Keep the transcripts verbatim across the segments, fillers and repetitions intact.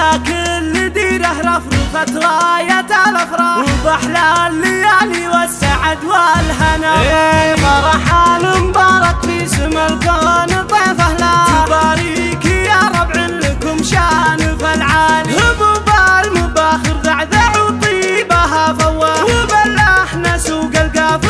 على كل ديره رفرفت راية الافراح، وباحلى الليالي والسعد والهنا. ايه فرح المبارك في سما الكون ضيفه لا، تباريك يا ربع لكم شان فالعالي. هبوب المباخر ذعذع وطيبها فواه، وبلحنا سوق القاف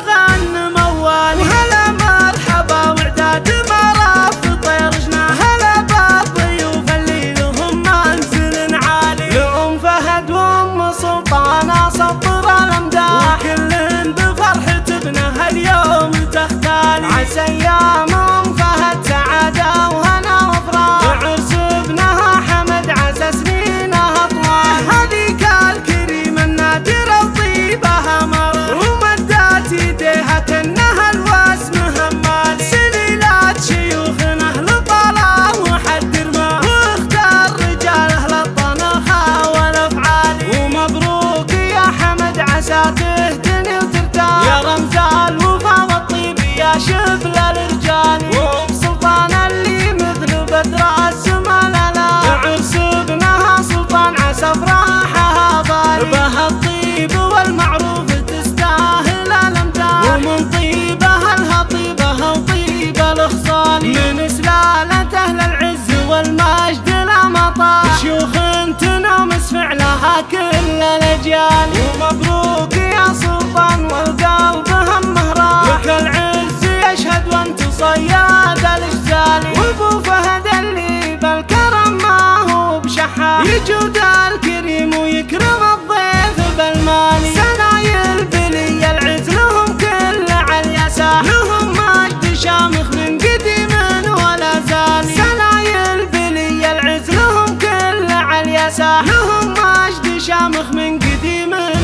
وغن موال. وهلا مرحبا وعداد مرف طير جناه، هلا بالضيوف اللي لهم منزل عالي. لأم فهد وأم سلطانة سطر الأمداح، وكل بفرحة ابنها اليوم تختالي. عسى أيام أم فهد سعادة وهنا وفراح، عرس ابنها حمد عسى سنينها طوال. هذيك الكريمة النادرة وطيبها مرر، ومدات يديها كأنها الواسمها مالي. سليلات شيوخنا لطلا وحدر ما، واختار رجاله للطنخة والافعالي. ومبروك يا حمد عسى تهتني وترتاح، يا رمز الوفا والطيب يا شبل الرجال. وبسلطان اللي مثل بدر السما لا، عرس ابنها سلطان عسى افراحها ضاري. بها الطيب والمعروف تستاهل الامداح، ومن طيبها لها طيبها وطيب الخصال، من سلالة أهل العز والمجد لا مطاح. شيوخ تنامس فعلها كل الاجيال. ومبروك يا سلطان والقلب همه راح، لك العز يشهد وانت صياد الاجزال. وابو فهد اللي بالكرم ما هو بشحال، يجود الكريم ويكرم الضيف بالمال. سنايل بلي العز لهم كل عاليساح، لهم مجد شامخ من قديم ولا زال. سنايل بلي العز لهم كل عاليساح، لهم مجد شامخ من قديم